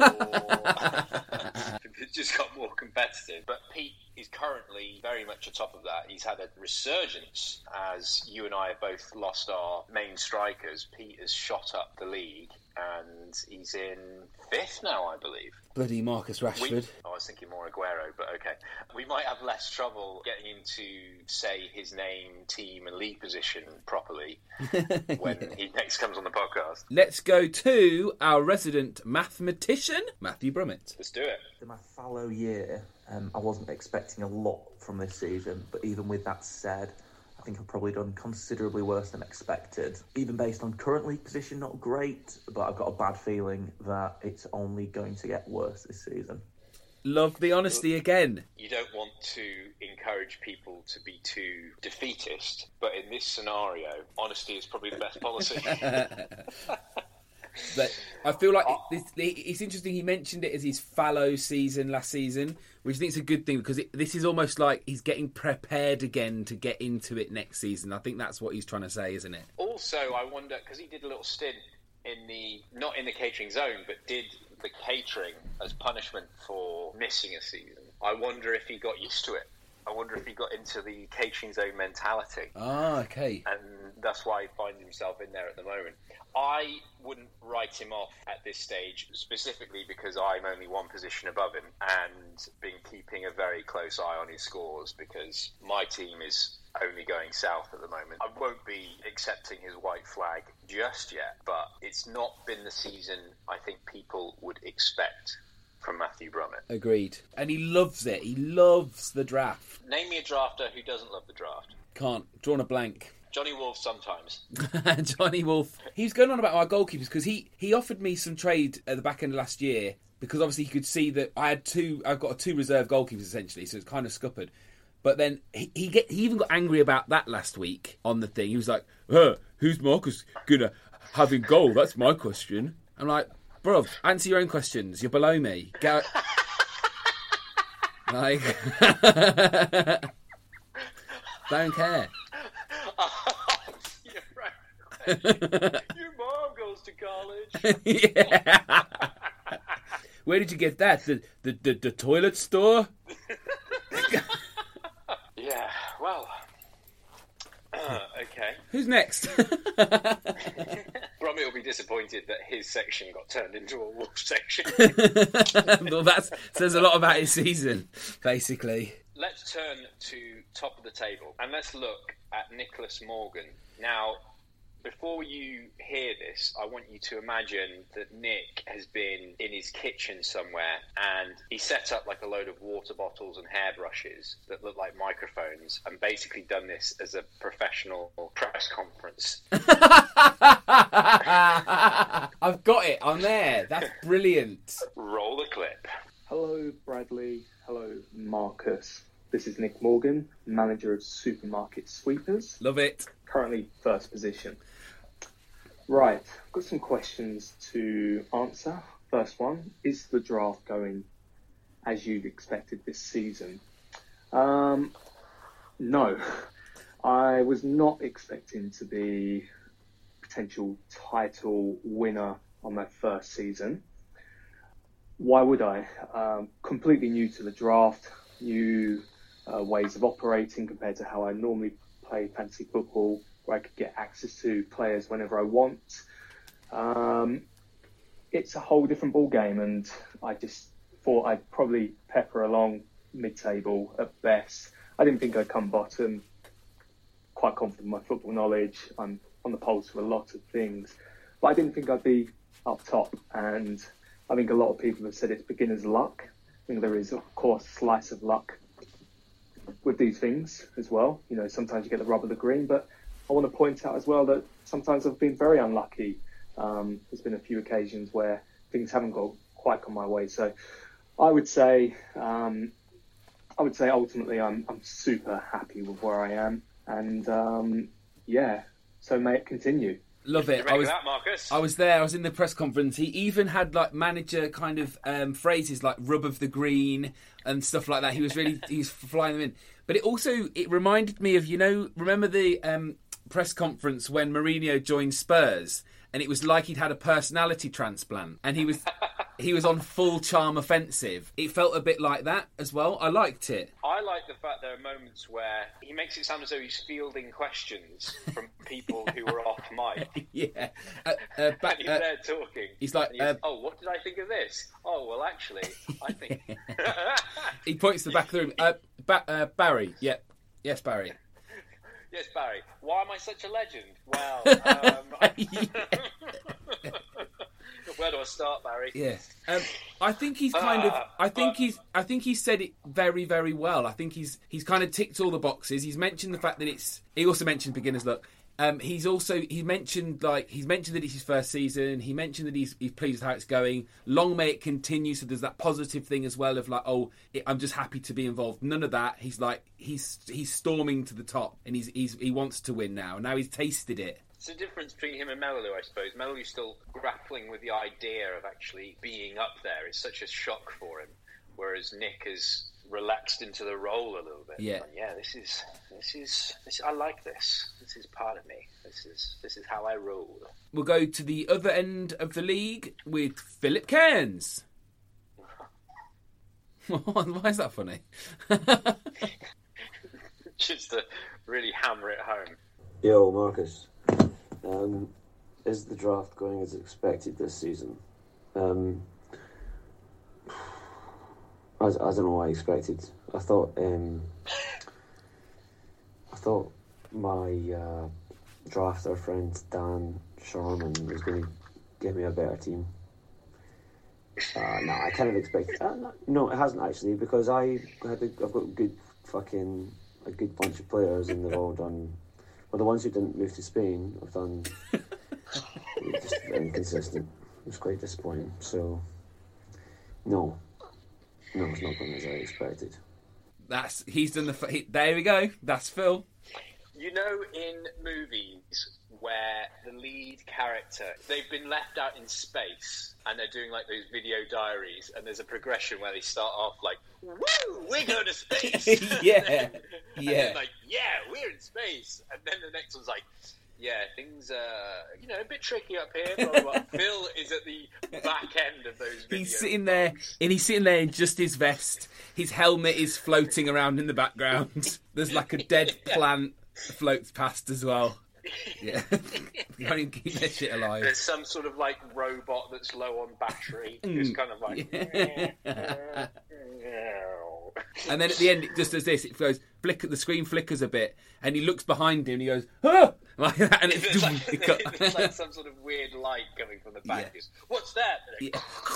or it just got more competitive. But Pete is currently very much atop of that. He's had a resurgence as you and I have both lost our main strikers. Pete has shot up the league and he's in 5th now, I believe. Bloody Marcus Rashford. I was thinking more Aguero, but okay. We might have less trouble getting him to say his name, team and league position properly when he next comes on the podcast. Let's go to our resident mathematician, Matthew Brummett. Let's do it. In my fallow year, I wasn't expecting a lot from this season, but even with that said, I think I've probably done considerably worse than expected. Even based on current league position, not great, but I've got a bad feeling that it's only going to get worse this season. Love the honesty again. You don't want to encourage people to be too defeatist, but in this scenario, honesty is probably the best policy. But I feel like it's interesting he mentioned it as his fallow season last season, which I think is a good thing because this is almost like he's getting prepared again to get into it next season. I think that's what he's trying to say, isn't it? Also, I wonder, because he did a little stint not in the catering zone, but did the catering as punishment for missing a season. I wonder if he got used to it I wonder if he got into the catering zone mentality. Ah, okay. And that's why he finds himself in there at the moment. I wouldn't write him off at this stage, specifically because I'm only one position above him and been keeping a very close eye on his scores because my team is only going south at the moment. I won't be accepting his white flag just yet, but it's not been the season I think people would expect from Matthew Brummett. Agreed. And he loves it. He loves the draft. Name me a drafter who doesn't love the draft. Can't. Drawn a blank. Johnny Wolf sometimes. Johnny Wolf. He was going on about our goalkeepers because he offered me some trade at the back end of last year because obviously he could see that I've got two reserve goalkeepers essentially, so it's kind of scuppered. But then he even got angry about that last week on the thing. He was like, who's Marcus gonna have in goal? That's my question. I'm like, bruv, answer your own questions. You're below me. Go. Like, don't care. Your mom goes to college. Yeah. Where did you get that? The toilet store? Yeah, well, okay. Who's next? Brummett will be disappointed that his section got turned into a Wolf section. Well, that says a lot about his season, basically. Let's turn to top of the table and let's look at Nicholas Morgan. Now, before you hear this, I want you to imagine that Nick has been in his kitchen somewhere and he set up like a load of water bottles and hairbrushes that look like microphones and basically done this as a professional press conference. I've got it. I'm there. That's brilliant. Roll the clip. Hello, Bradley. Hello, Marcus. This is Nick Morgan, manager of Supermarket Sweepers. Love it. Currently first position. Right, I've got some questions to answer. First one, is the draft going as you'd expected this season? No. I was not expecting to be potential title winner on my first season. Why would I? Completely new to the draft, new ways of operating compared to how I normally play fantasy football, where I could get access to players whenever I want. It's a whole different ball game, and I just thought I'd probably pepper along mid-table at best. I didn't think I'd come bottom. Quite confident in my football knowledge. I'm on the pulse of a lot of things, but I didn't think I'd be up top. And I think a lot of people have said it's beginner's luck. I think there is, of course, a slice of luck with these things as well. You know, sometimes you get the rub of the green, but I want to point out as well that sometimes I've been very unlucky. There's been a few occasions where things haven't quite gone my way. So I would say ultimately I'm super happy with where I am, and yeah, so may it continue. Love it. That, Marcus? I was there. I was in the press conference. He even had like manager kind of phrases like "rub of the green" and stuff like that. He was flying them in. But it reminded me of, you know, remember the press conference when Mourinho joined Spurs, and it was like he'd had a personality transplant, and he was on full charm offensive. It felt a bit like that as well. I liked it. I like the fact there are moments where he makes it sound as though he's fielding questions from people who are off mic. Yeah. And he's there talking. He's like, oh, what did I think of this? Oh, well, actually, I think... He points to the back of the room. Barry. Yeah. Yes, Barry. Yes, Barry. Why am I such a legend? Well, where do I start, Barry? Yeah. I think he's kind of. I think he's said it very, very well. I think he's kind of ticked all the boxes. He's mentioned the fact that it's. He also mentioned beginner's luck. He mentioned that it's his first season. He mentioned that he's pleased with how it's going. Long may it continue. So there's that positive thing as well of like, I'm just happy to be involved. None of that. He's like he's storming to the top, and he wants to win now. Now he's tasted it. It's the difference between him and Melolu, I suppose. Melolou's still grappling with the idea of actually being up there. It's such a shock for him, whereas Nick has relaxed into the role a little bit. Yeah, and yeah. This is. I like this. This is part of me. This is how I roll. We'll go to the other end of the league with Philip Cairns. Why is that funny? just to really hammer it home. Yo, Marcus. Is the draft going as expected this season? I don't know what I expected. I thought my drafter friend Dan Sharman was going to give me a better team. No, I kind of expected. No, it hasn't actually, because I've got a good bunch of players, and they've all done. Well, the ones who didn't move to Spain have done just inconsistent. It was quite disappointing. So, no, it's not going as I expected. He's done there we go. That's Phil. You know, in movies where the lead character, they've been left out in space and they're doing like those video diaries, and there's a progression where they start off like, woo, we're going to space. Yeah. And then like, yeah, we're in space. And then the next one's like, yeah, things are, a bit tricky up here. Blah, blah, blah. Phil is at the back end of those videos. He's sitting there in just his vest. His helmet is floating around in the background. There's like a dead plant floats past as well. Yeah, you can't even keep that shit alive. There's some sort of like robot that's low on battery, just kind of like. And then at the end, it just does this. It goes the screen flickers a bit, and he looks behind him, and he goes, "Ah!" like that, and it's like some sort of weird light coming from the back. Yeah. What's that? Yeah.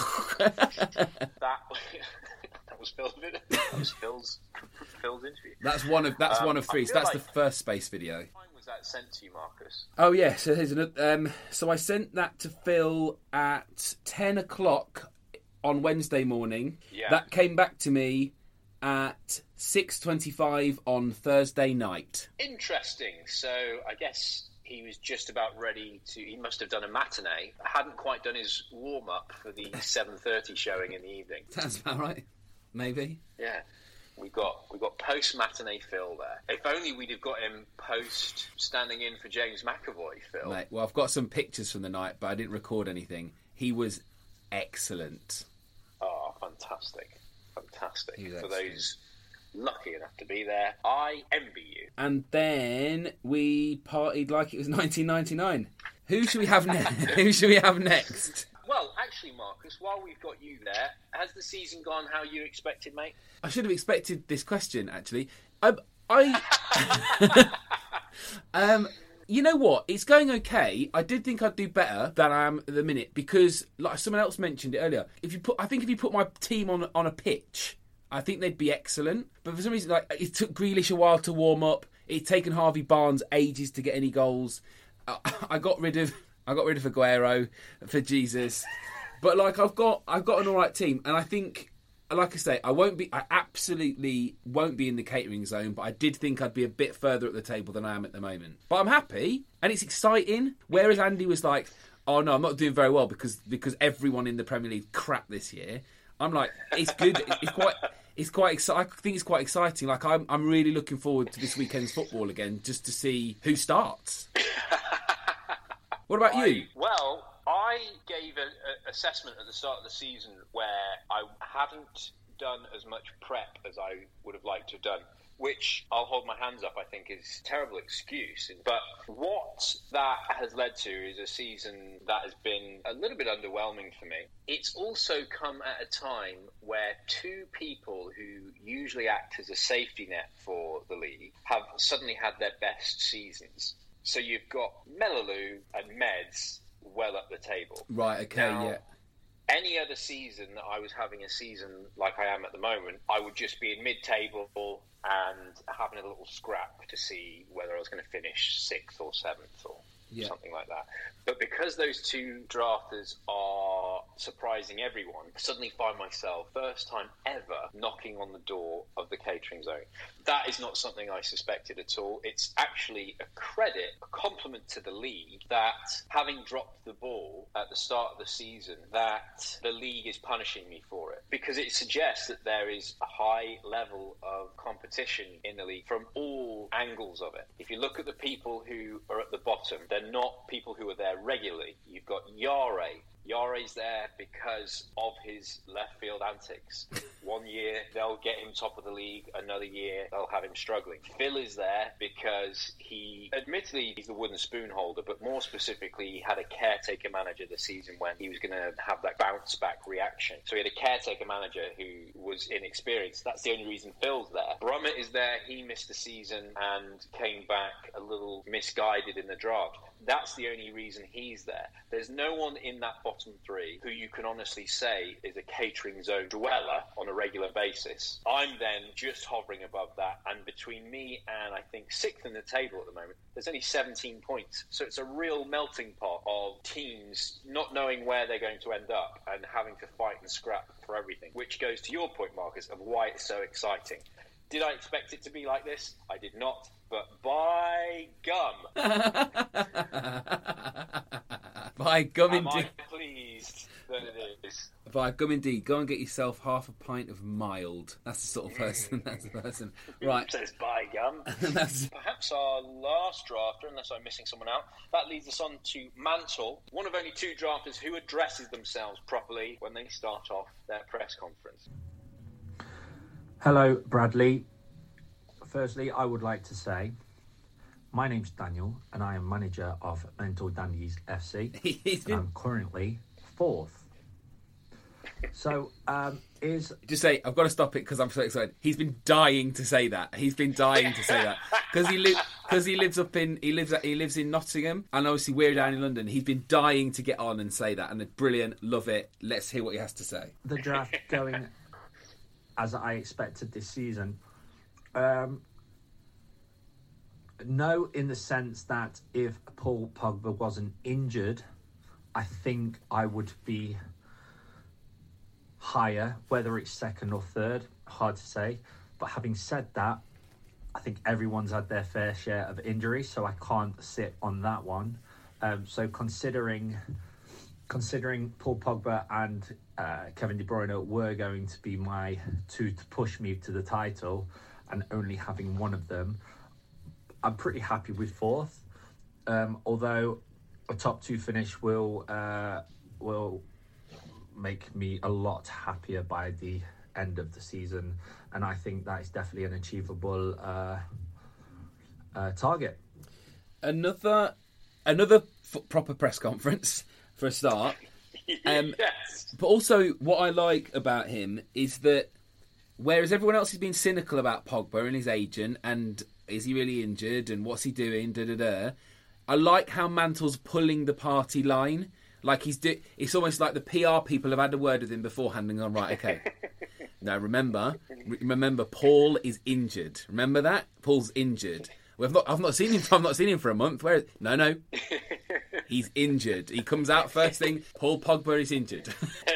That was Phil's video. That was Phil's interview. That's one of three. So that's the first space video. When was that sent to you, Marcus? Oh yeah, so here's another. So I sent that to Phil at 10 o'clock on Wednesday morning. Yeah. That came back to me at 6:25 on Thursday night. Interesting. So I guess he was just about ready to. He must have done a matinee. Hadn't quite done his warm up for the 7:30 showing in the evening. That's about right. Maybe. Yeah. We got post matinee Phil there. If only we'd have got him post standing in for James McAvoy, Phil. Mate, well, I've got some pictures from the night, but I didn't record anything. He was excellent. Oh, fantastic. For those lucky enough to be there, I envy you. And then we partied like it was 1999. Who should we have next? Well, actually, Marcus, while we've got you there, has the season gone how you expected, mate? I should have expected this question, actually. You know what? It's going okay. I did think I'd do better than I am at the minute because, like someone else mentioned it earlier, if you put my team on a pitch, I think they'd be excellent. But for some reason, like it took Grealish a while to warm up. It's taken Harvey Barnes ages to get any goals. I got rid of Aguero for Jesus, but like I've got an all right team, and I think, like I say, I absolutely won't be in the catering zone, but I did think I'd be a bit further at the table than I am at the moment. But I'm happy, and it's exciting. Whereas Andy was like, "Oh no, I'm not doing very well because everyone in the Premier League crap this year." I'm like, it's good. It's quite exciting. I think it's quite exciting. Like I'm really looking forward to this weekend's football again, just to see who starts. What about you? Well, I gave an assessment at the start of the season where I hadn't done as much prep as I would have liked to have done, which I'll hold my hands up, I think is a terrible excuse. But what that has led to is a season that has been a little bit underwhelming for me. It's also come at a time where two people who usually act as a safety net for the league have suddenly had their best seasons. So you've got Melalou and Meds well up the table. Right, okay, now, yeah. Any other season that I was having a season like I am at the moment, I would just be in mid-table and having a little scrap to see whether I was going to finish 6th or 7th or something like that. But because those two drafters are surprising everyone, I suddenly find myself, first time ever, knocking on the door of the catering zone. That is not something I suspected at all. It's actually a credit, a compliment to the league that, having dropped the ball at the start of the season, that the league is punishing me for it. Because it suggests that there is a high level of competition in the league from all angles of it. If you look at the people who are at the bottom, they're not people who are there regularly. You've got Yare, Yare's there because of his left field antics. One year they'll get him top of the league, another year they'll have him struggling. Phil is there because admittedly he's the wooden spoon holder, but more specifically he had a caretaker manager this season when he was going to have that bounce back reaction. So he had a caretaker manager who was inexperienced. That's the only reason Phil's there. Brummett is there. He missed the season and came back a little misguided in the draft. That's the only reason he's there. There's no one in that bottom three who you can honestly say is a catering zone dweller on a regular basis. I'm then just hovering above that, and between me and I think 6th in the table at the moment, there's only 17 points. So it's a real melting pot of teams not knowing where they're going to end up and having to fight and scrap for everything, which goes to your point, Marcus, of why it's so exciting. Did I expect it to be like this? I did not. But by gum. By gum am indeed. I pleased that it is. By gum indeed. Go and get yourself half a pint of mild. That's the sort of person. That's the person. Right. Says by gum. Perhaps our last drafter, unless I'm missing someone out. That leads us on to Mantle, one of only 2 drafters who addresses themselves properly when they start off their press conference. Hello, Bradley. Firstly, I would like to say my name's Daniel and I am manager of Mental Dandies FC. I'm currently 4th. So, Just say, I've got to stop it because I'm so excited. He's been dying to say that. He's been dying to say that because he lives in Nottingham, and obviously we're down in London. He's been dying to get on and say that, and it's brilliant. Love it. Let's hear what he has to say. The draft going as I expected this season. No, in the sense that if Paul Pogba wasn't injured, I think I would be higher, whether it's 2nd or 3rd, hard to say. But having said that, I think everyone's had their fair share of injuries, so I can't sit on that one. So considering Paul Pogba and Kevin De Bruyne were going to be my 2 to push me to the title, and only having one of them, I'm pretty happy with 4th. Although a top 2 finish will make me a lot happier by the end of the season, and I think that is definitely an achievable target. Another proper press conference for a start. Yes. But also, what I like about him is that whereas everyone else has been cynical about Pogba and his agent and is he really injured and what's he doing, I like how Mantle's pulling the party line. Like it's almost like the PR people have had a word with him beforehand and gone, right, okay. Now remember, Paul is injured. Remember that? Paul's injured. I've not seen him for a month. No. He's injured. He comes out first thing, Paul Pogba is injured.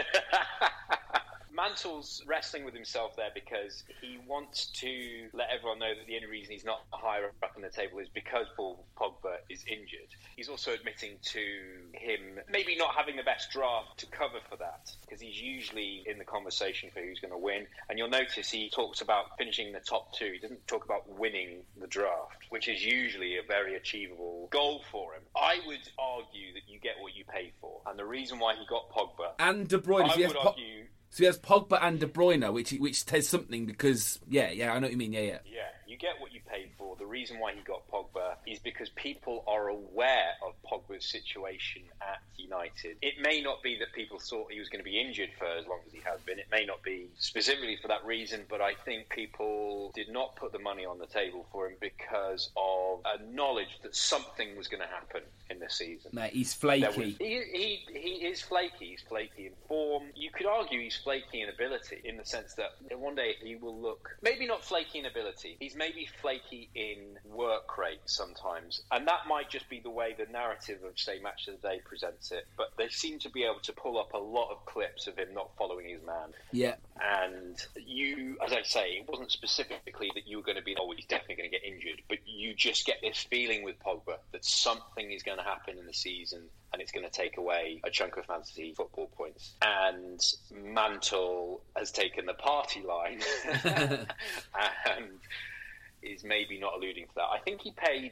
Mantle's wrestling with himself there because he wants to let everyone know that the only reason he's not higher up on the table is because Paul Pogba is injured. He's also admitting to him maybe not having the best draft to cover for that, because he's usually in the conversation for who's going to win. And you'll notice he talks about finishing in the top 2. He doesn't talk about winning the draft, which is usually a very achievable goal for him. I would argue that you get what you pay for. And the reason why he got Pogba... And De Bruyne. So he has Pogba and De Bruyne, which says something because, I know what you mean, yeah. Yeah, you get what you paid for. The reason why he got Pogba is because people are aware of Pogba's situation at United. It may not be that people thought he was going to be injured for as long as he has been. It may not be specifically for that reason, but I think people did not put the money on the table for him because of a knowledge that something was going to happen in the season. Mate, he's flaky. He is flaky. He's flaky in form. You could argue he's flaky in ability, in the sense that one day he will look, maybe not flaky in ability, he's maybe flaky in work rate sometimes, and that might just be the way the narrative of, say, Match of the Day presents it, but they seem to be able to pull up a lot of clips of him not following his man. Yeah. And you, as I say, it wasn't specifically that you were going to be, he's definitely going to get injured, but you just get this feeling with Pogba that something is going to happen in the season and it's going to take away a chunk of fantasy football points. And Mantle has taken the party line and is maybe not alluding to that. I think he paid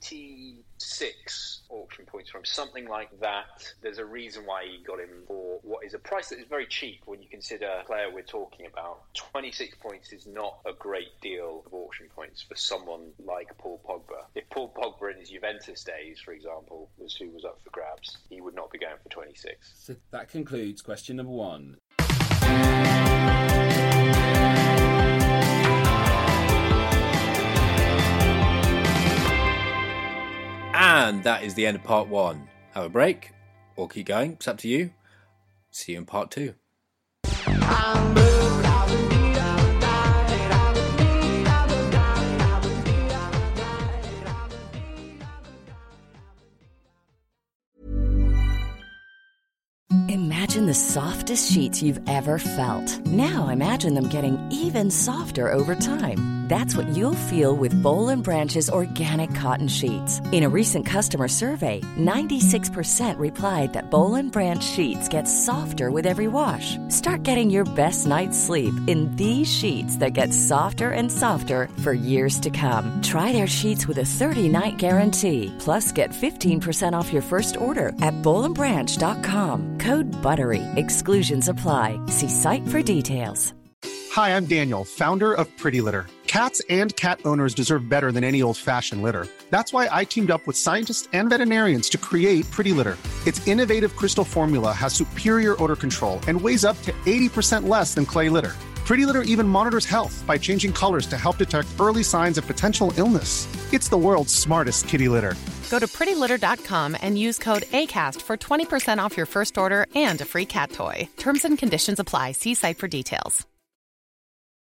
26 auction points for him, something like that. There's a reason why he got him for what is a price that is very cheap when you consider the player we're talking about. 26 points is not a great deal of auction points for someone like Paul Pogba. If Paul Pogba in his Juventus days, for example, was who was up for grabs, he would not be going for 26. So that concludes question number 1. And that is the end of part 1. Have a break or keep going. It's up to you. See you in part 2. Imagine the softest sheets you've ever felt. Now imagine them getting even softer over time. That's what you'll feel with Boll & Branch's organic cotton sheets. In a recent customer survey, 96% replied that Boll & Branch sheets get softer with every wash. Start getting your best night's sleep in these sheets that get softer and softer for years to come. Try their sheets with a 30-night guarantee. Plus, get 15% off your first order at bollandbranch.com. Code BUTTERY. Exclusions apply. See site for details. Hi, I'm Daniel, founder of Pretty Litter. Cats and cat owners deserve better than any old-fashioned litter. That's why I teamed up with scientists and veterinarians to create Pretty Litter. Its innovative crystal formula has superior odor control and weighs up to 80% less than clay litter. Pretty Litter even monitors health by changing colors to help detect early signs of potential illness. It's the world's smartest kitty litter. Go to prettylitter.com and use code ACAST for 20% off your first order and a free cat toy. Terms and conditions apply. See site for details.